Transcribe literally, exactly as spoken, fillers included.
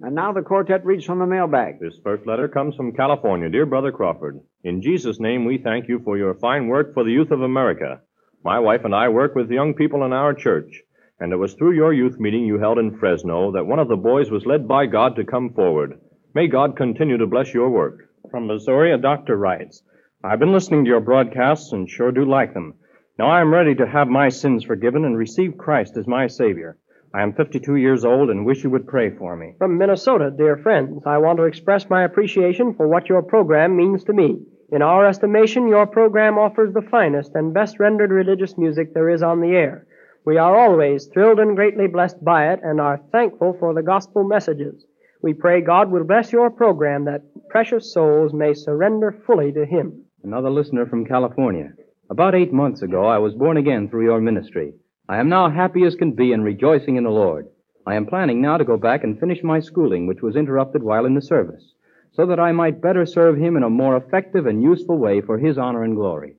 And now the quartet reads from the mailbag. This first letter comes from California. Dear Brother Crawford, in Jesus' name we thank you for your fine work for the youth of America. My wife and I work with young people in our church, and it was through your youth meeting you held in Fresno that one of the boys was led by God to come forward. May God continue to bless your work. From Missouri, a doctor writes, I've been listening to your broadcasts and sure do like them. Now I am ready to have my sins forgiven and receive Christ as my Savior. I am fifty-two years old and wish you would pray for me. From Minnesota, dear friends, I want to express my appreciation for what your program means to me. In our estimation, your program offers the finest and best rendered religious music there is on the air. We are always thrilled and greatly blessed by it and are thankful for the gospel messages. We pray God will bless your program that precious souls may surrender fully to Him. Another listener from California. About eight months ago, I was born again through your ministry. I am now happy as can be and rejoicing in the Lord. I am planning now to go back and finish my schooling, which was interrupted while in the service, so that I might better serve Him in a more effective and useful way for His honor and glory.